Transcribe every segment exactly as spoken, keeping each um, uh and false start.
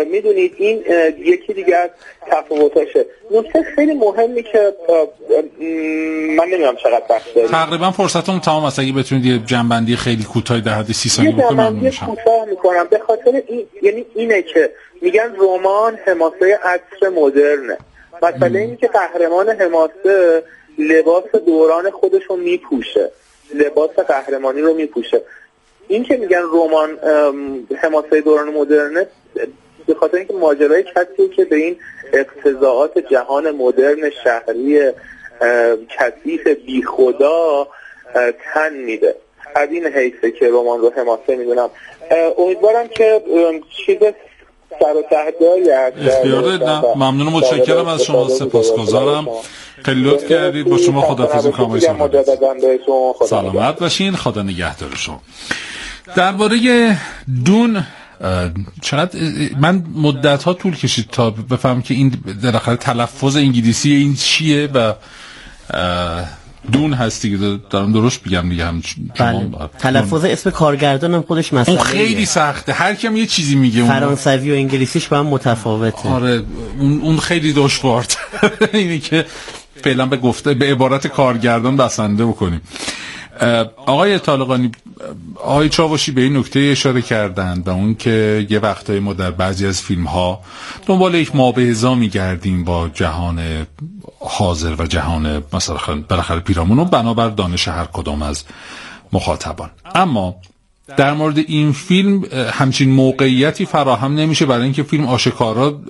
میدونید این یکی دیگه از تفاوتاشه. نکته خیلی مهمی که من نمیدونم چقدر وقت داریم، تقریبا فرصتمون تمام است، اگه بتونید یه جنبندی خیلی کوتاه در حد سی ثانیه بکنید ممنون میشم. کوتاه میکنم به خاطر این، یعنی اینه که میگن رمان حماسه عصر مدرنه. مسئله اینه که قهرمان حماسه لباس دوران خودش رو میپوشه، لباس قهرمانی رو میپوشه. این که میگن رمان حماسه دوران مدرنه به خاطر اینکه ماجرای کسیه که به این اقتضاعات جهان مدرن شهری کثیف بی خدا تن میده. از این حیثه که رمان رو حماسه میدونم. امیدوارم که چیز سر و تهدایی اختیار ممنون و متشکرم از شما، سپاسگزارم، خیلی لطف کردید. با شما خداحافظی می‌کنم. سلامت باشین، خدا نگهدار شما. درباره دون چقدر من مدت ها طول کشید تا بفهم که این در آخر تلفظ انگلیسی این چیه و دون هستی که دارم درست بگم دیگه. هم بله. تلفظ اسم کارگردانم خودش مسئله اون خیلی سخته، هر کم یه چیزی میگه. فرانسوی و انگلیسیش با هم متفاوته. آره اون اون خیلی دشواره. اینه که فعلا به گفته به عبارت کارگردان بسنده بکنیم. آقای طالقانی، آقای چاوشی به این نکته اشاره کردند و اون که یه وقتای ما در بعضی از فیلم ها دنبال یک مابعضا میگردیم با جهان حاضر و جهان مثلا بالاخره پیرامون و بنابر دانش هر کدام از مخاطبان. اما در مورد این فیلم همچین موقعیتی فراهم نمیشه، برای اینکه فیلم آشکارا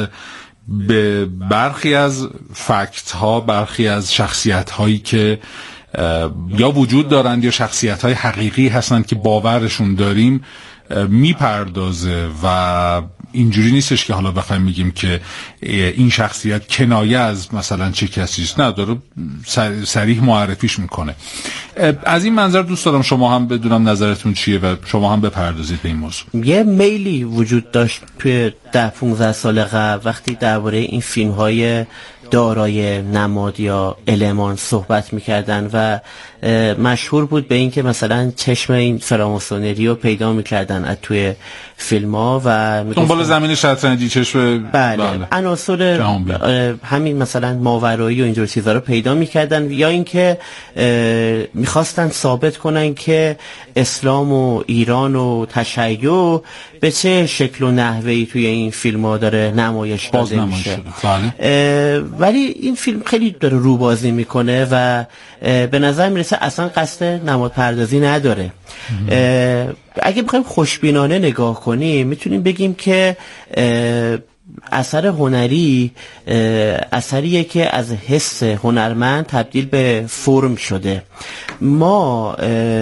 به برخی از فکت ها، برخی از شخصیت هایی که یا وجود دارند یا شخصیت های حقیقی هستند که باورشون داریم میپردازه و اینجوری نیستش که حالا بخوایم میگیم که این شخصیت کنایه از مثلا چه کسیست، نه، داره صریح معرفیش میکنه. از این منظر دوست دارم شما هم بدونم نظرتون چیه و شما هم بپردازید به این موضوع. یه میلی وجود داشت توی ده پونزده سال قبل وقتی درباره این فیلم های دارای نماد یا المان صحبت میکردن و مشهور بود به این که مثلا چشم این فراماسونری رو پیدا میکردن از توی فیلم ها و دنبال زمین شطرنجی چشم بله, بله. عناصر همین مثلا ماورایی و اینجور چیزا رو پیدا میکردن، یا اینکه میخواستن ثابت کنن که اسلام و ایران و تشیع به چه شکل و نحوهی توی این فیلم ها داره نمایش داده میشه. بله. ولی این فیلم خیلی داره روبازی میکنه و به نظر میرسه اصلا قصد نماد پردازی نداره. اگه بخوایم خوشبینانه نگاه کنیم میتونیم بگیم که اثر هنری اثریه که از حس هنرمند تبدیل به فرم شده. ما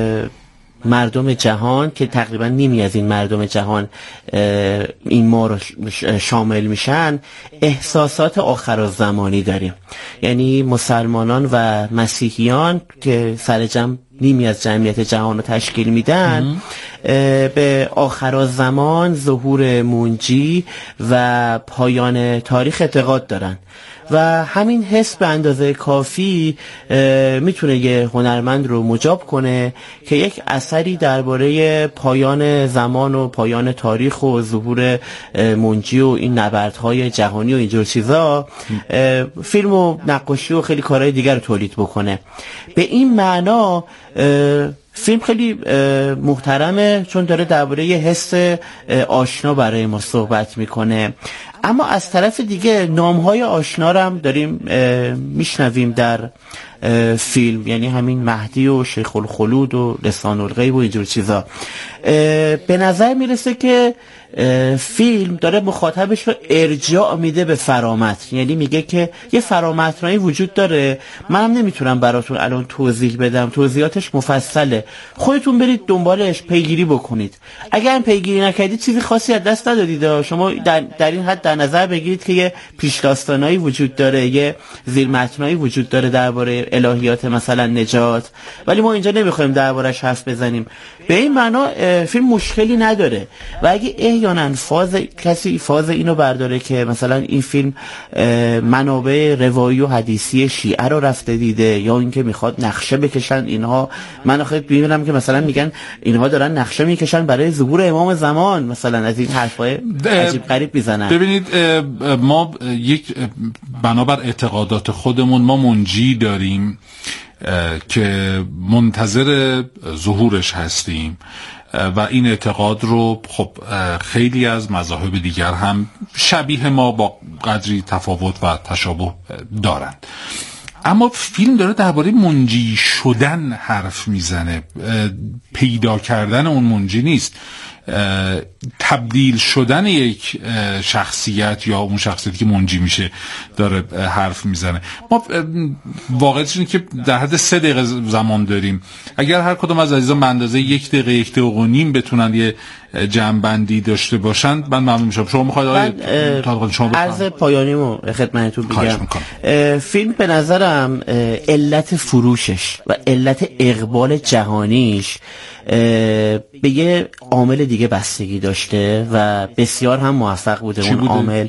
مردم جهان که تقریبا نیمی از این مردم جهان این ما رو شامل میشن، احساسات آخرالزمانی داریم. یعنی مسلمانان و مسیحیان که سرجم نیمی از جمعیت جهان رو تشکیل میدن به آخرالزمان، ظهور منجی و پایان تاریخ اعتقاد دارن و همین حس به اندازه کافی میتونه یه هنرمند رو مجاب کنه که یک اثری درباره پایان زمان و پایان تاریخ و ظهور منجی و این نبردهای جهانی و اینجور چیزا فیلم و نقاشی و خیلی کارهای دیگر رو تولید بکنه. به این معنا فیلم خیلی محترمه چون داره درباره یه حس آشنا برای ما صحبت میکنه. اما از طرف دیگه نامهای آشنا رو هم داریم میشنویم در فیلم، یعنی همین مهدی و شیخ الخلود و لسان الغیب و اینجور چیزا. به نظر میرسه که فیلم داره مخاطبش رو ارجاع میده به فرامتن، یعنی میگه که یه فرامتنایی وجود داره، منم نمیتونم براتون الان توضیح بدم، توضیحاتش مفصله، خودتون برید دنبالش پیگیری بکنید. اگر پیگیری نکردید چیزی خاصی از دست ندادید. شما در, در این حد در نظر بگیرید که یه پیشداستانایی وجود داره، یه زیرمتنایی وجود داره درباره الهیات مثلا نجات، ولی ما اینجا نمیخوایم دربارش حرف بزنیم. به این معنا فیلم مشکلی نداره و اگه احیانا فاز کسی فاز اینو برداره که مثلا این فیلم منابع روایی و حدیثی شیعه رو رفته دیده، یا اینکه میخواد نقشه بکشن اینها. من آخه میبینم که مثلا میگن اینها دارن نقشه میکشن برای ظهور امام زمان، مثلا از این حرفای عجیب غریب میزنن. ببینید ما یک بنابر اعتقادات خودمون ما منجی داریم که منتظر ظهورش هستیم و این اعتقاد رو خب خیلی از مذاهب دیگر هم شبیه ما با قدری تفاوت و تشابه دارند. اما فیلم داره درباره منجی شدن حرف میزنه، پیدا کردن اون منجی نیست، تبدیل شدن یک شخصیت یا اون شخصیتی که منجی میشه داره حرف میزنه. ما واقعیتش اینه که در حد سه دقیقه زمان داریم. اگر هر کدوم از عزیزان به اندازه یک دقیقه یک دقیقه و نیم بتونن یه جمع‌بندی داشته باشند من ممنون میشم. شما میخواید آقای شما عرض پایانیمو خدمتتون بگم. فیلم به نظرم علت فروشش و علت اقبال جهانیش به یه عامل دیگه بستگی داشته و بسیار هم موفق بوده. اون عامل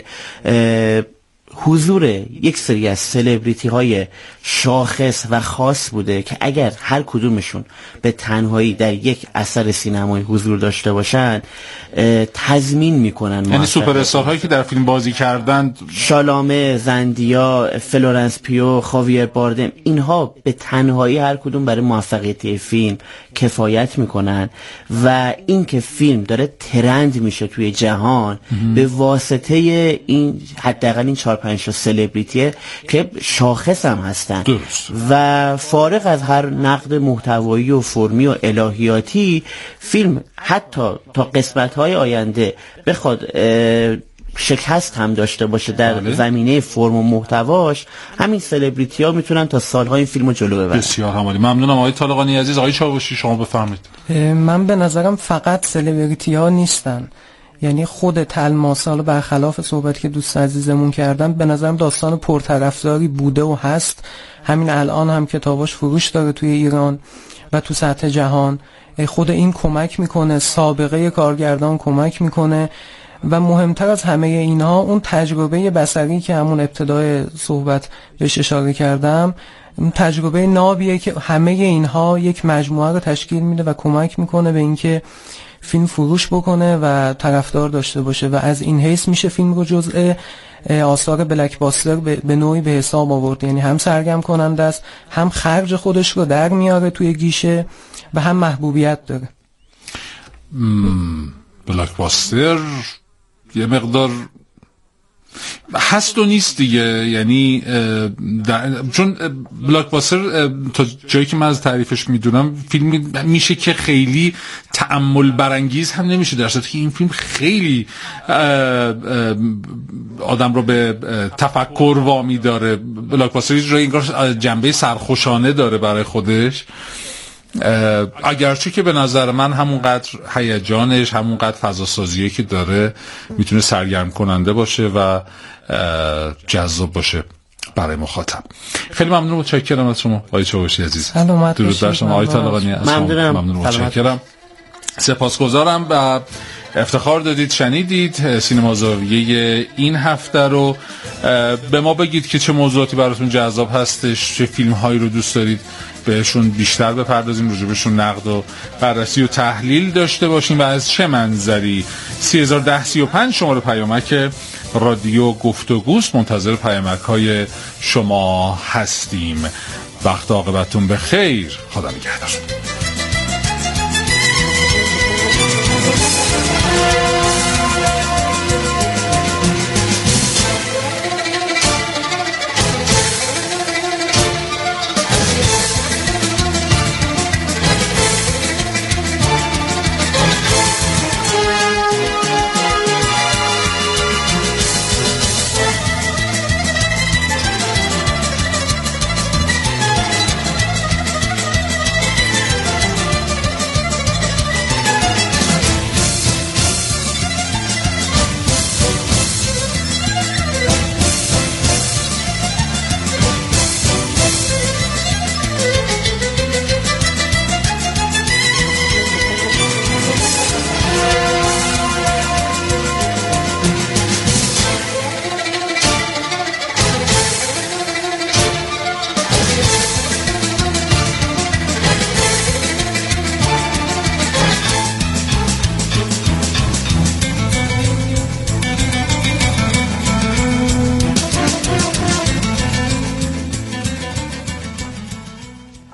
حضور یک سری از سلبریتی های شاخص و خاص بوده که اگر هر کدومشون به تنهایی در یک اثر سینمایی حضور داشته باشن تضمین میکنن. یعنی سوپر استارهایی که در فیلم بازی کردند، شالامه، زندیا، فلورنس پیو، خاویر باردم، اینها به تنهایی هر کدوم برای موفقیت فیلم کفایت میکنن و این که فیلم داره ترند میشه توی جهان به واسطه این حداقل این چهار پنج تا سلبریتیه که شاخص هم هستن. درست. و فارغ از هر نقد محتوایی و فرمی و الهیاتی، فیلم حتی تا قسمت‌های آینده بخواد شکست هم داشته باشه در بله. زمینه فرم و محتواش، همین سلبریتی ها میتونن تا سالها این فیلمو جلو ببرن. بسیار همالی. ممنونم آقای طالقانی عزیز. آقای چاوشی شما بفرمایید. من به نظرم فقط سلبریتی ها نیستن، یعنی خود تلماسال برخلاف صحبت که دوست عزیزمون کردن به نظرم داستان پرطرفداری بوده و هست. همین الان هم کتاباش فروش داره توی ایران و تو سطح جهان. خود این کمک میکنه، سابقه کارگردان کمک میکنه و مهمتر از همه اینها اون تجربه بصری که همون ابتدای صحبت بهش اشاره کردم، تجربه نابیه که همه اینها یک مجموعه رو تشکیل میده و کمک میکنه به اینکه فیلم فروش بکنه و طرفدار داشته باشه و از این حیث میشه فیلم رو جزء آثار بلک باستر به نوعی به حساب آورد. یعنی هم سرگرم کننده است، هم خرج خودش رو در میاره توی گیشه و هم محبوبیت داره. بلک باستر یه مقدار هست و نیست دیگه، یعنی چون بلاکباستر تا جایی که من از تعریفش میدونم فیلم میشه که خیلی تأمل برانگیز هم نمیشه، در صورتی که این فیلم خیلی آدم رو به تفکر وامی داره. بلاکباستر یه جایی انگار جنبه سرخوشانه داره برای خودش، اگرچه که به نظر من همونقدر هیجانش، همونقدر فضاسازیه که داره میتونه سرگرم کننده باشه و جذاب باشه برای مخاطب. خیلی ممنون، متشکرم از شما آقای چاوشی عزیز. درود بر شما آقای طالقانی. ممنونم. ممنون، متشکرم. سپاسگزارم و افتخار دادید شنیدید سینما زاویه این هفته رو. به ما بگید که چه موضوعاتی براتون جذاب هستش، چه فیلم هایی رو دوست دارید بهشون بیشتر بپردازیم، راجبشون نقد و بررسی و تحلیل داشته باشیم و از چه منظری. سه هزار و ده سی و پنج شماره پیامک رادیو گفتگوست، منتظر پیامک های شما هستیم. وقت عاقبتون به خیر. خدا نگهدار.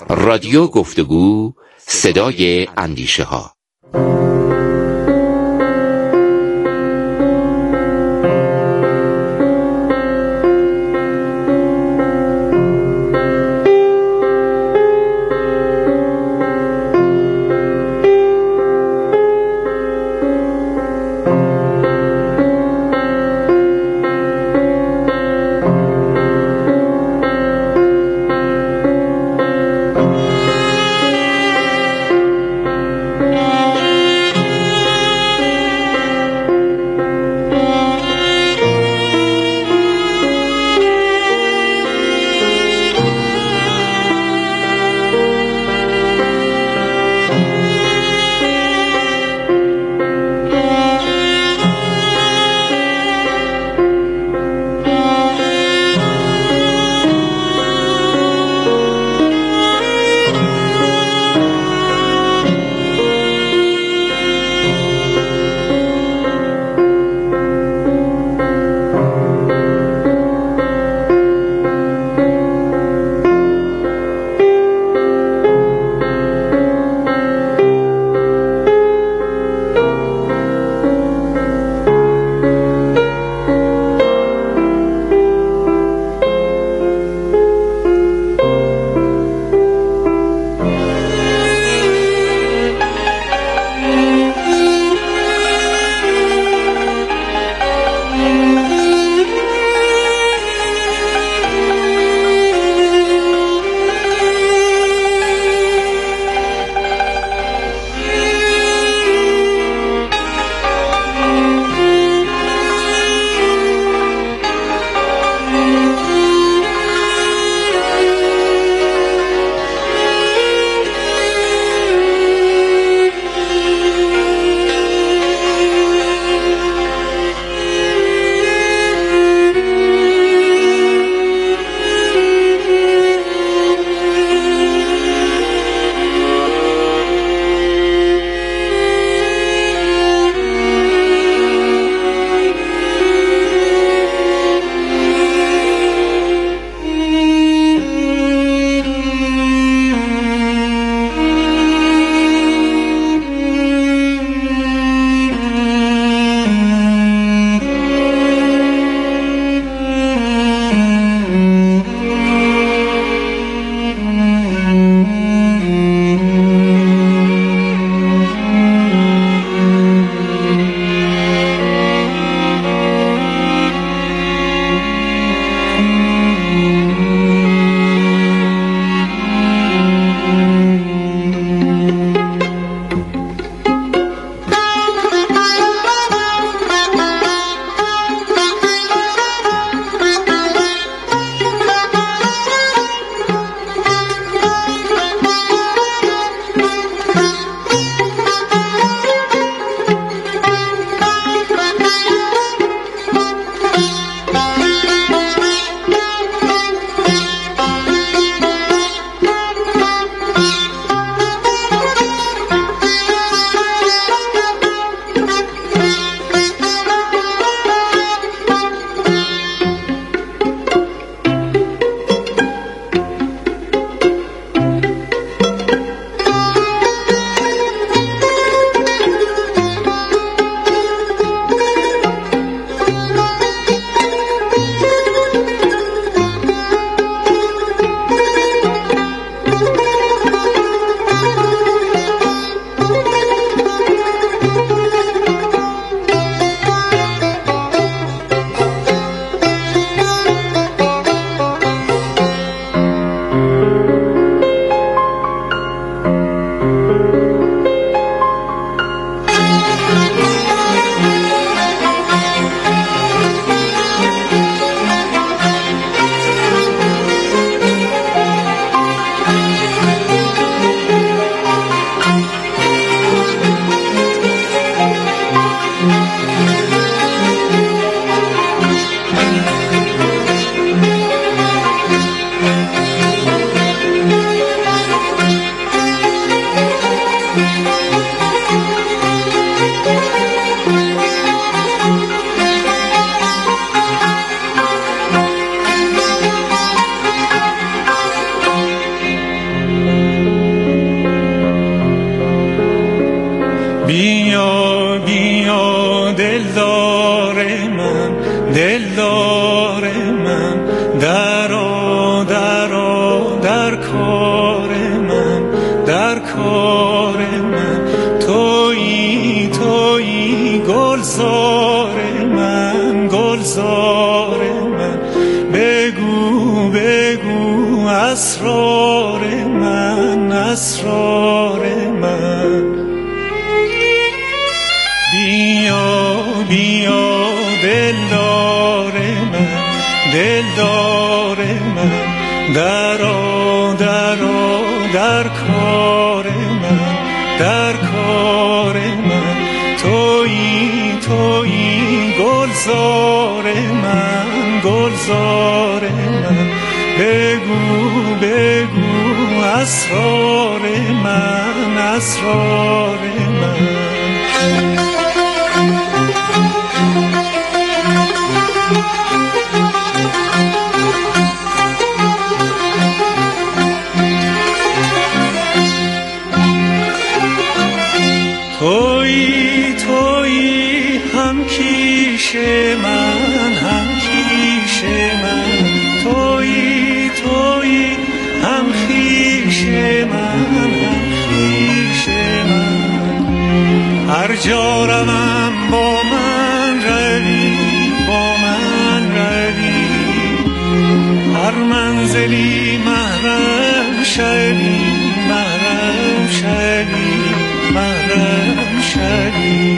رادیو گفتگو، صدای اندیشه ها. من دلدار من درآ درآ در کار من در کار من تویی تویی گلزار من گلزار من بگو بگو اسرار من اسرار من بیا بیا دلدار من دلدار من درآ درآ در کار من در کار من تویی تویی گلزار من گلزار من بگو بگو اسرار من اسرار من تویی تویی هم کیش من هم کیش من تویی تویی هم خویش من هم خویش من هر جا روم با من روی با من روی هر منزلی محرم شوی محرم شوی محرم شوی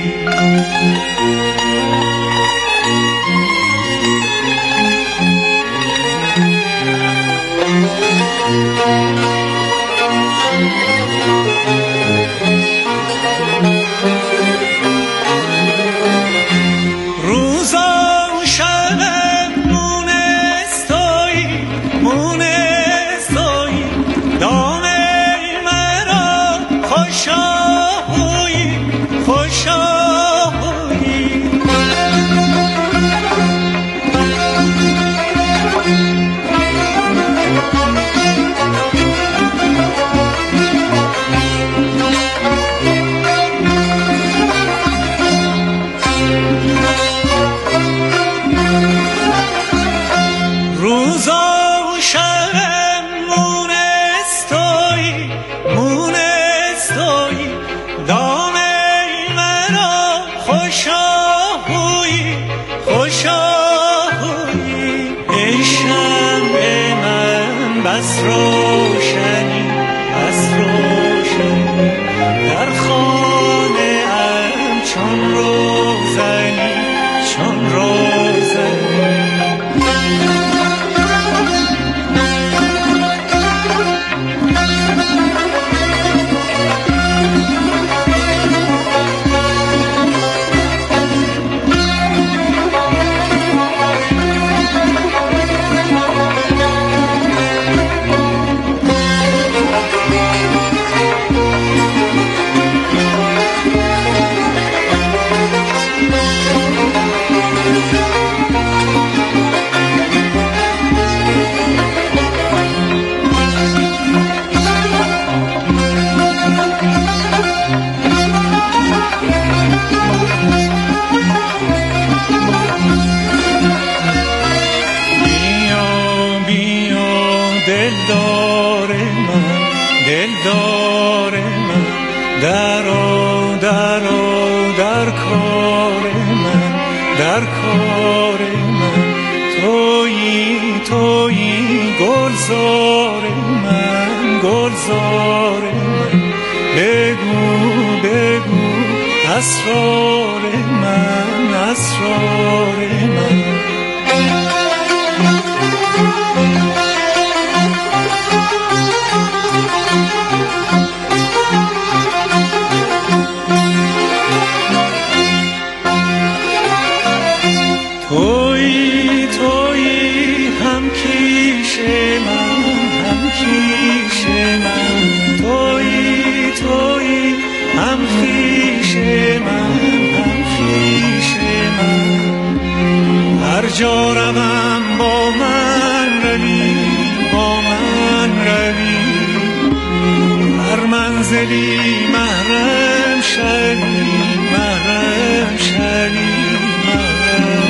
محرم شوی محرم شوی محرم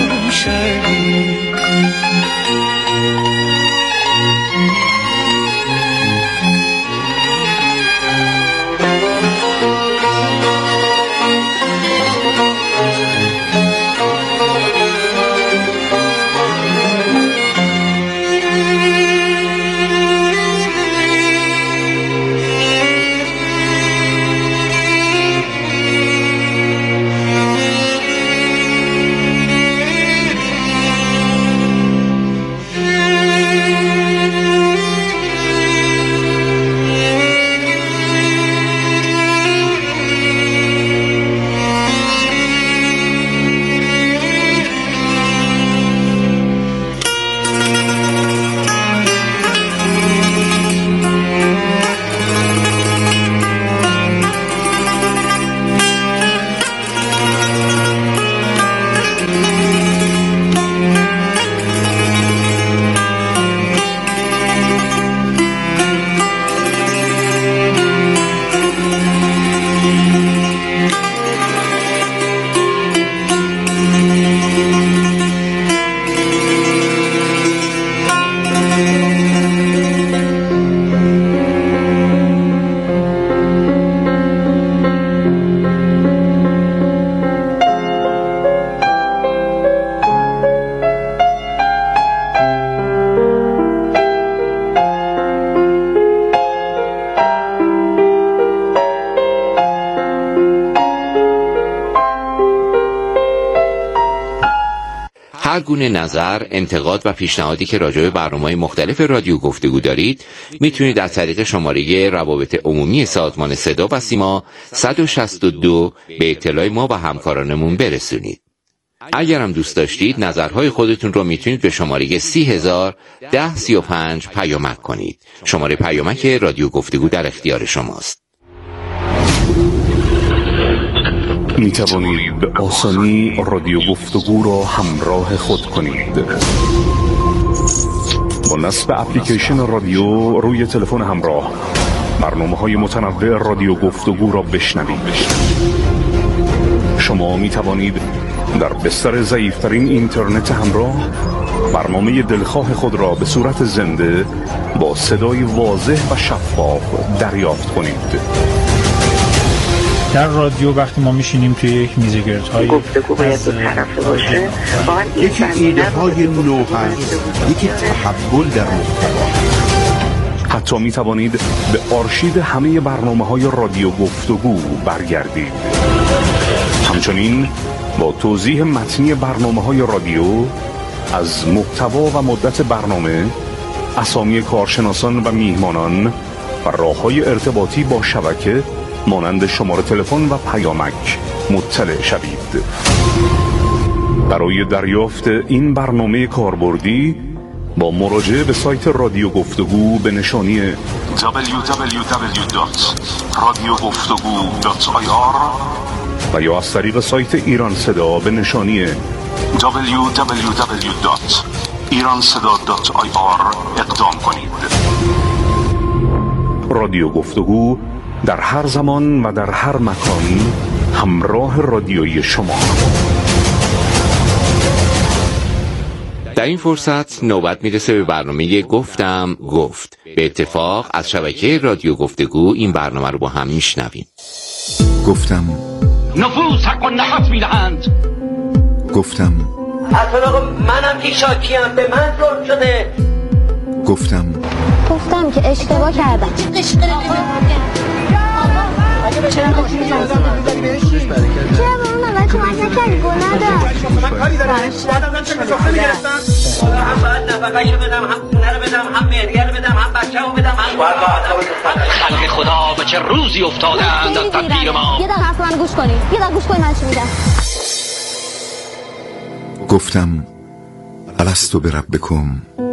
گونه نظر، انتقاد و پیشنهادی که راجع به برنامه‌های مختلف رادیو گفتگو دارید میتونید از طریق شماره روابط عمومی سازمان صدا و سیما صد و شصت و دو به اطلاع ما و همکارانمون برسونید. اگر هم دوست داشتید نظرهای خودتون رو میتونید به شماره سی هزار ده سی و پنج پیامک کنید. شماره پیامک رادیو گفتگو در اختیار شماست. می توانید به آسانی رادیو گفتگو را همراه خود کنید. با نصب اپلیکیشن رادیو روی تلفن همراه برنامه‌های متنوع رادیو گفتگو را بشنوید. شما می توانید در بستر ضعیف‌ترین اینترنت همراه برنامه دلخواه خود را به صورت زنده با صدای واضح و شفاف دریافت کنید. در رادیو وقتی ما میشینیم توی یک میزگردهای گفتگو باید دو طرفه باشه، یکی ایده های نو هست، یکی تحول در محتوا. حتی می توانید به آرشیو همه برنامه های رادیو گفتگو برگردید. همچنین با توضیح متنی برنامه های رادیو از محتوا و مدت برنامه، اسامی کارشناسان و میهمانان و راه‌های ارتباطی با شبکه مانند شماره تلفن و پیامک مطلع شوید. برای دریافت این برنامه کاربردی با مراجعه به سایت رادیو گفتگو به نشانی دبلیو دبلیو دبلیو دات رادیو گفتگو دات آی آر و یا از طریق سایت ایران صدا به نشانی دبلیو دبلیو دبلیو دات ایران صدا دات آی آر اقدام کنید. رادیو گفتگو در هر زمان و در هر مکان همراه رادیویی شما. در این فرصت نوبت میرسه به برنامه گفتم گفت. به اتفاق از شبکه رادیو گفتگو این برنامه رو با هم میشنویم. گفتم نفوس حق و نحس میدهند. گفتم اصلا منم که شاکیم، به من ظلم شده. گفتم گفتم که اشتباه کردم. چرا به اون اول کمک نکردی؟ گناه داشت. من کاری دارم. بعدم چه مسافه میگرفتم؟ هم باید نفقه‌شو بدم، هم خونه رو بدم، هم مهریه رو بدم، هم بچه‌مو بدم، هم خلق خدا به چه روزی افتادند از تدبیر ما. یه دقیقه حرف من گوش کنی. یه دقیقه گوش کنی من چی میگم. گفتم الستو بربکم.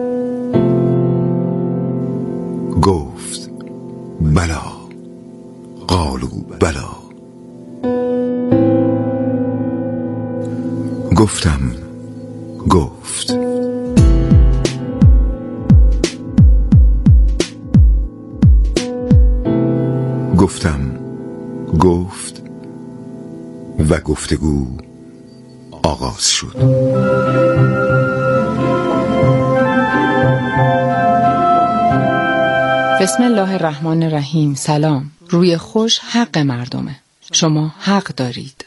گفت بلا. قالوا بلا. گفتم گفت. گفتم گفت و گفتگو آغاز شد. بسم الله الرحمن الرحیم. سلام. روی خوش حق مردمه. شما حق دارید.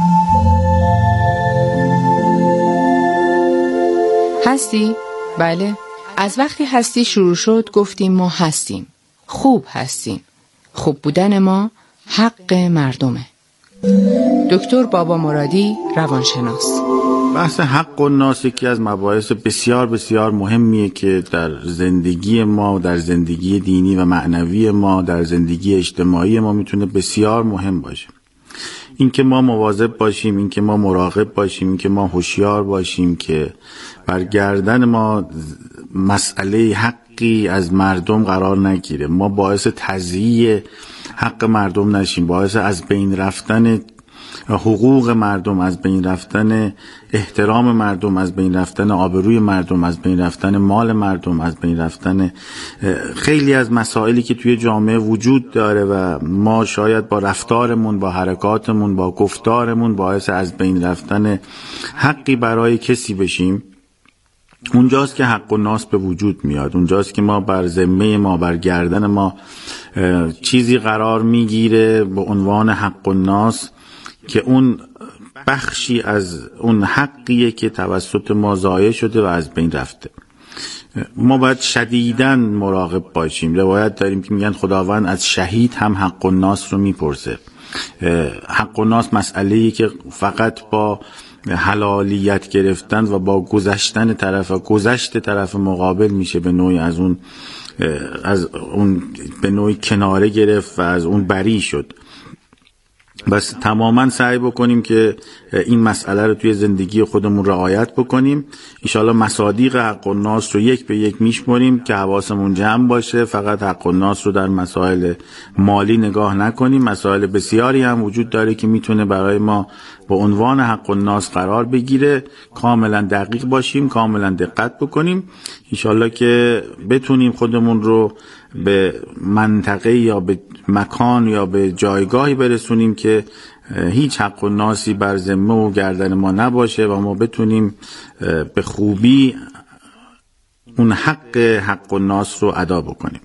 هستی؟ بله. از وقتی هستی شروع شد گفتیم ما هستیم. خوب هستیم. خوب بودن ما حق مردمه. دکتر بابا مرادی، روانشناس. بحث حق الناس یکی از مباحث بسیار بسیار مهمیه که در زندگی ما، در زندگی دینی و معنوی ما، در زندگی اجتماعی ما میتونه بسیار مهم باشه. اینکه ما مواظب باشیم، اینکه ما مراقب باشیم، اینکه ما هوشیار باشیم که بر گردن ما مسئله حقی از مردم قرار نگیره، ما باعث تضییع حق مردم نشیم، باعث از بین رفتن حقوق مردم، از بین رفتن احترام مردم، از بین رفتن آبروی مردم، از بین رفتن مال مردم، از بین رفتن خیلی از مسائلی که توی جامعه وجود داره و ما شاید با رفتارمون، با حرکاتمون، با گفتارمون باعث از بین رفتن حقی برای کسی بشیم. اونجاست که حق الناس به وجود میاد، اونجاست که ما بر ذمه ما، بر گردن ما چیزی قرار میگیره به عنوان حق الناس که اون بخشی از اون حقیه که توسط ما ضایع شده و از بین رفته. ما باید شدیداً مراقب باشیم. روایت داریم که میگن خداوند از شهید هم حق الناس رو میپرسه. حق الناس مسئله‌ای که فقط با حلالیت گرفتن و با گذشتن طرف گذشت طرف مقابل میشه به نوعی از اون از اون به نوعی کناره گرفت و از اون بری شد. بس تماما سعی بکنیم که این مسئله رو توی زندگی خودمون رعایت بکنیم. انشالله مصادیق حق الناس رو یک به یک میشمریم که حواسمون جمع باشه، فقط حق الناس رو در مسائل مالی نگاه نکنیم. مسائل بسیاری هم وجود داره که میتونه برای ما با عنوان حق الناس قرار بگیره. کاملا دقیق باشیم، کاملا دقت بکنیم، انشالله که بتونیم خودمون رو به منطقه یا به مکان یا به جایگاهی برسونیم که هیچ حق الناسی بر ذمه و گردن ما نباشه و ما بتونیم به خوبی اون حق حق الناس رو ادا بکنیم.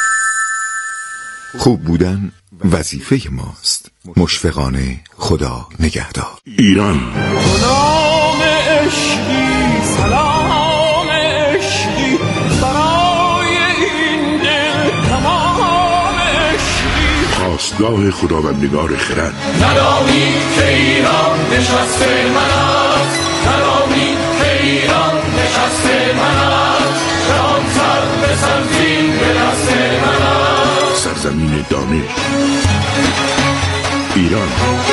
خوب بودن وظیفه ماست. مشفقانه خدا نگهدار. ایران سلام عشقی، سلام عشقی برای این دل تمام عشقی، خواستگاه خداوندگار خرد. ندانی که ایران نشست من است، ندانی که ایران نشست من است، جهان سر به سرزین به دست من است. سرزمین دانش ایران،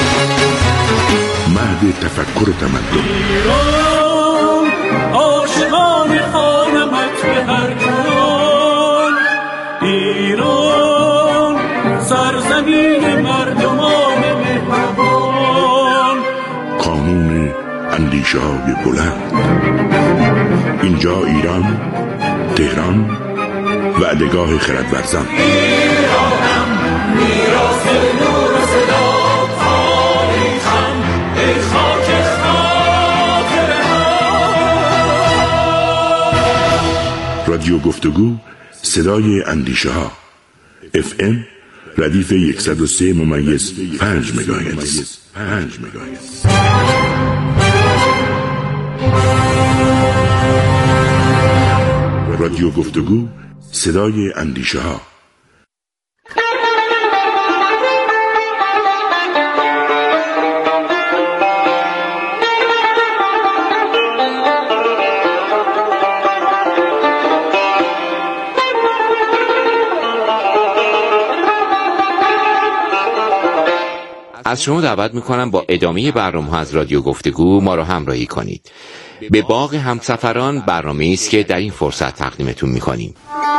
مهد تفکر تمدن. ایران عاشقان خانمت به هر کن، ایران سرزمین مردمان مهربان، قانون اندیشه های بلند. اینجا ایران، تهران، وعدگاه خردورزان. ایرانم میراث نور و صدا، تاریخم ای خاک خاطره ها. رادیو گفتگو، صدای اندیشه ها. اف ام ردیف صد و سه ممیز پنج مگاهرتز. پنج مگاهرتز. رادیو گفتگو، صدای اندیشه ها. از شما دعوت میکنم با ادامه برنامه از رادیو گفتگو ما را همراهی کنید. به باغ همسفران برنامه‌ای است که در این فرصت تقدیمتون میکنیم.